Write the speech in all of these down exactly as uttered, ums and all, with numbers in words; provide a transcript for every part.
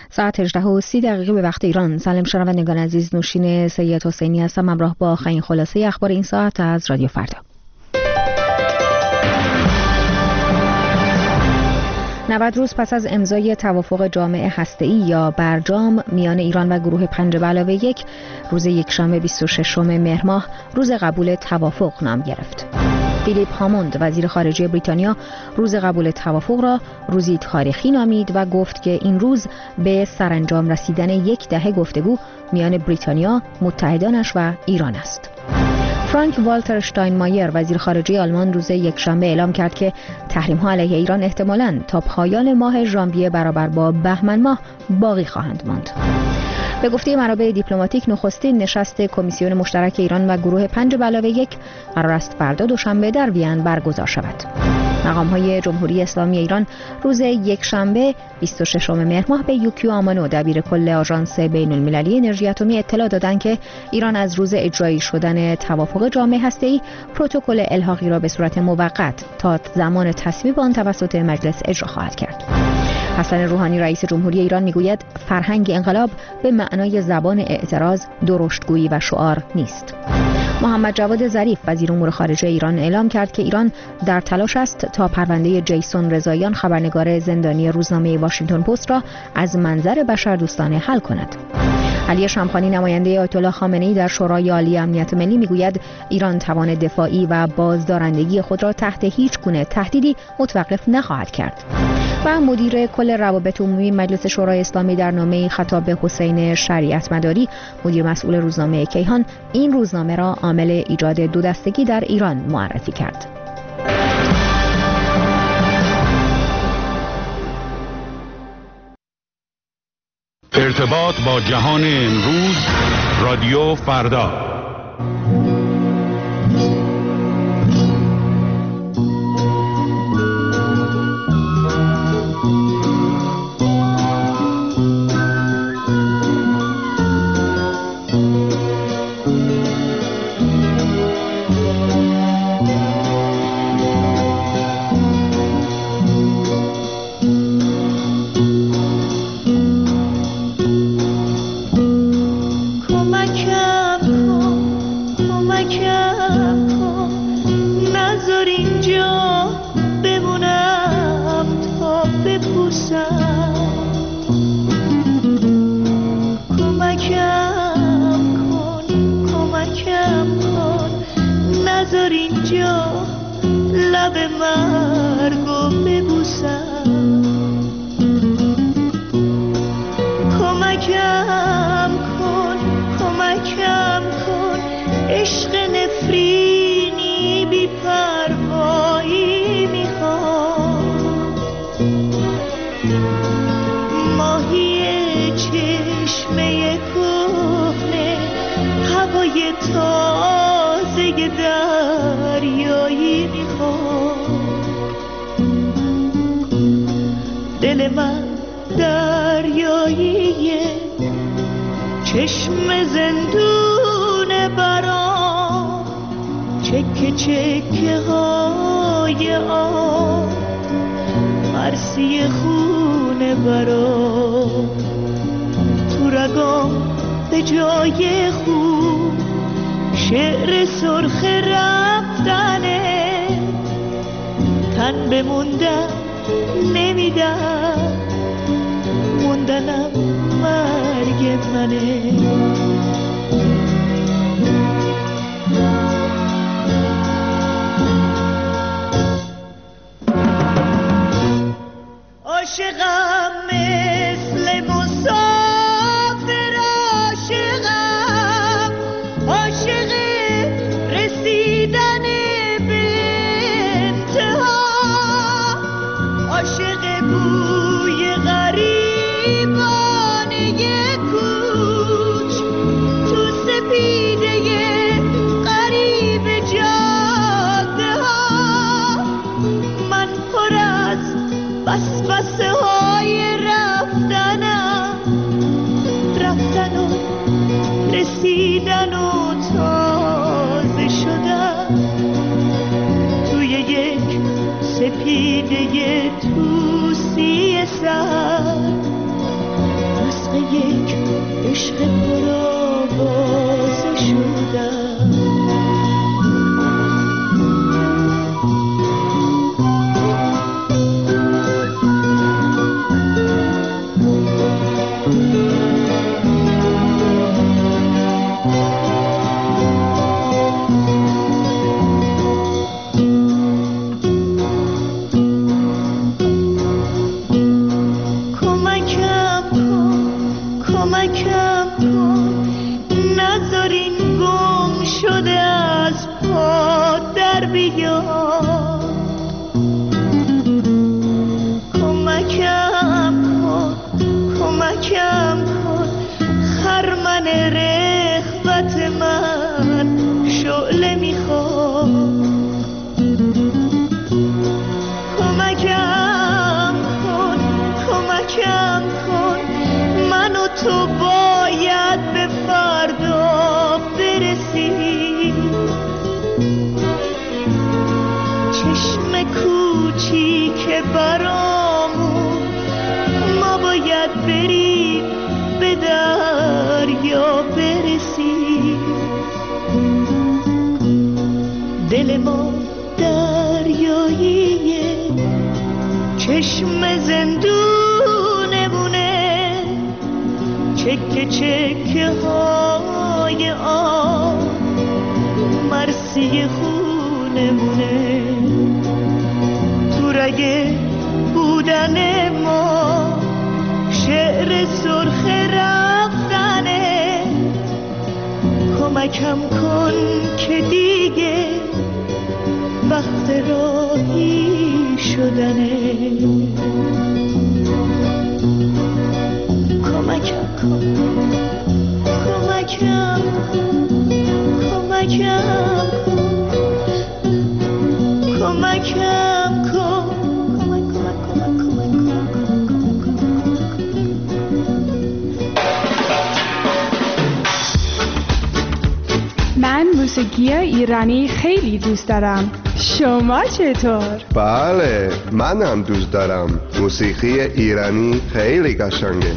ساعت هجده و سی دقیقه به وقت ایران. سلام شنوندگان عزیز، نوشین سید حسینی هستم همراه با آخرین خلاصه اخبار این ساعت از رادیو فردا. نود روز پس از امضای توافق جامع هسته‌ای یا برجام میان ایران و گروه پنج به علاوه یک، روز یکشنبه بیست و ششم مهر ماه روز قبول توافق نام گرفت. فیلیپ هاموند وزیر خارجه بریتانیا روز قبول توافق را روزی تاریخی نامید و گفت که این روز به سرانجام رسیدن یک دهه گفتگو میان بریتانیا، متحدانش و ایران است. فرانک والتر شتاینمایر وزیر خارجه آلمان روز یکشنبه اعلام کرد که تحریم‌ها علیه ایران احتمالاً تا پایان ماه ژانویه برابر با بهمن ماه باقی خواهند ماند. به گفته منابع دیپلماتیک، نخستین نشست کمیسیون مشترک ایران و گروه پنج به علاوه یک قرار است فردا دوشنبه در وین برگزار شود. مقام‌های جمهوری اسلامی ایران روز یکشنبه بیست و ششم مهر ماه به یوکیو آمانو دبیرکل آژانس بین‌المللی انرژی اتمی اطلاع دادند که ایران از روز اجرایی شدن توافق جامع هسته‌ای پروتکل الحاقی را به صورت موقت تا زمان تصویب آن توسط مجلس اجرا خواهد کرد. حسن روحانی رئیس جمهوری ایران میگوید فرهنگ انقلاب به معنای زبان اعتراض، درشتگویی و شعار نیست. محمد جواد ظریف وزیر امور خارجه ایران اعلام کرد که ایران در تلاش است تا پرونده جیسون رضاییان خبرنگار زندانی روزنامه واشنگتن پست را از منظر بشردوستانه حل کند. علی شمخانی نماینده آیت الله خامنه‌ای در شورای عالی امنیت ملی میگوید ایران توان دفاعی و بازدارندگی خود را تحت هیچ گونه تهدیدی متوقف نخواهد کرد. و مدیر کل روابط عمومی مجلس شورای اسلامی در نامه‌ای خطاب به حسین شریعت مداری مدیر مسئول روزنامه کیهان این روزنامه را عامل ایجاد دو دستگی در ایران معرفی کرد. ارتباط با جهان امروز، رادیو فردا. چشم زندون برام، چکه چکه های آب، مرسی خونه برام، تو رگام به جای خوب شعر سرخ رفتنه، تن بموندن نمیدن، موندنم مرگ منه. عاشقم مثل مسافر، عاشقم عاشق رسیدن به انتها، عاشق بوی غریبانه کوچ تو سپیدن کمکم کن نذارین گم شده از پا در بیاد. کمکم کن کمکم کن خرمن رغبت من شعله میخواد. کمکم کن کمکم کن من و تو باید به فردا برسیم. چشم کوچیک برامون ما باید بریم به دریا برسیم. دل ما دریاییه چشم زندونمونه چکه چکه های آب مرسی خونمونه. تو رگه بودن ما شعر سرخ رفتنه. کمکم کن که دیگه وقت راهی شدنه. کمکم کن کمکم کمکم کمکم کن کمک کمک کمک من موسیقی ایرانی خیلی دوست دارم. شما چطور؟ بله من هم دوست دارم. موسیقی ایرانی خیلی قشنگه.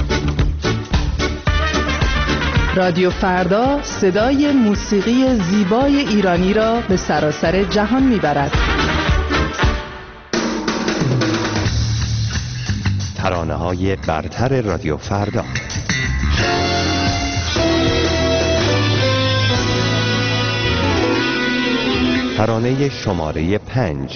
رادیو فردا صدای موسیقی زیبای ایرانی را به سراسر جهان میبرد. ترانه‌های برتر رادیو فردا. ترانه شماره پنج.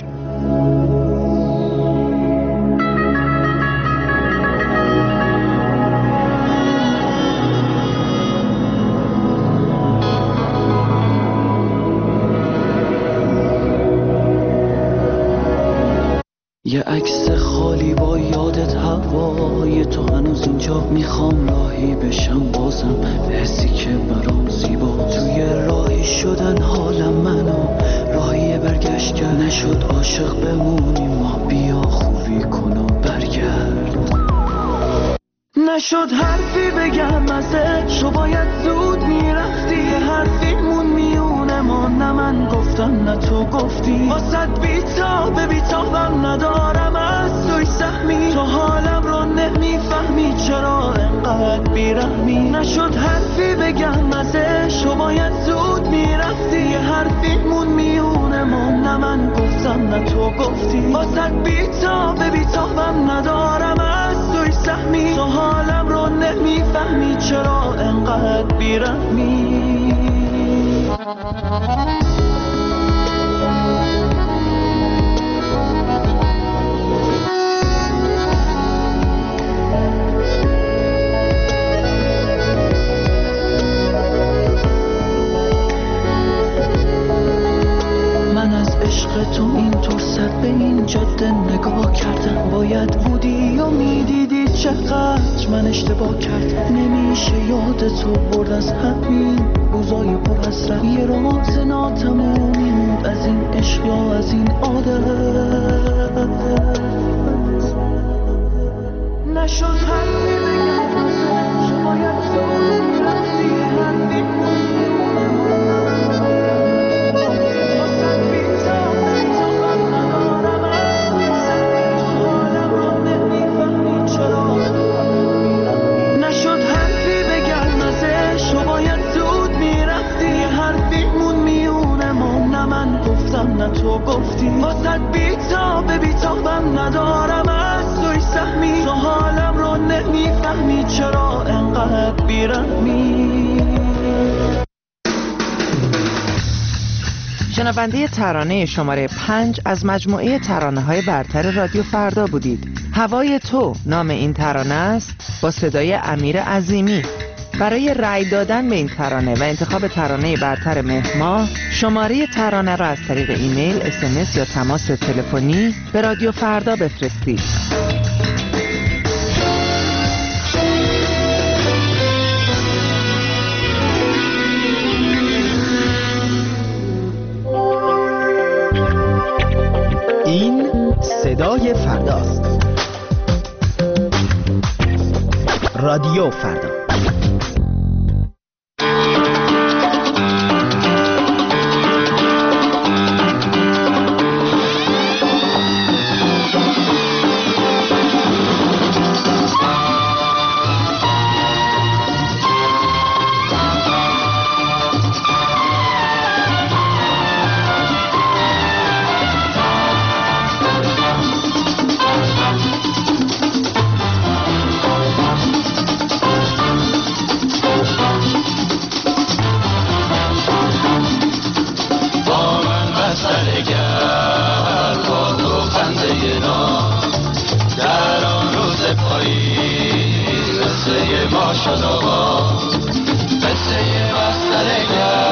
یه عکس خالی با یادت هوای تو هنوز اینجا. میخوام راهی بشم بازم به حسی که برام زیبا. توی راهی شدن حالم منو راهی برگشت کرد. نشد عاشق بمونیم ما بیا خوبی کن و برگرد. نشد حرفی بگم ازش تو باید زود میرفتی. یه حرفیمون میونه ما نه من گفتم نه تو گفتی. واسد بیتاب بیتابم ندارم از توی سهمی. تو حالم رو نمیفهمی چرا انقدر بیرحمی. نشد حرفی بگم ازش تو باید زود میرفتی. یه حرفیمون میونه ما نه من گفتم نه تو گفتی. واسد بیتاب بیتابم ندارم از توی سهمی. تو حالم رو نمیفهمی چرا انقدر بیرحمی. من از عشق تو اینطور سر به این جاده نگاه کردم. باید بودی و میدیدی چقدر من اشتباه کردم. نمیشه یاد تو برد از همین روزای پر حسرت. یه راز ناتمومی موند از این عشق یا از این عادت. نشد حرفی بگم ازش باید زود میرفتی. حرفی نه تو گفتی. واسد بیتاب بیتابم ندارم از توی سهمی. تو حالم رو نمیفهمی چرا انقدر بیرحمی. شنونده ترانه شماره پنج از مجموعه ترانه‌های برتر رادیو فردا بودید. هوای تو نام این ترانه است با صدای امیر عظیمی. برای رأی دادن به این ترانه و انتخاب ترانه برتر مهر ماه شماره ترانه را از طریق ایمیل، اس ام اس یا تماس تلفنی به رادیو فردا بفرستید. این صدای فرداست. رادیو فردا. ما شد آواز قصه بسترگر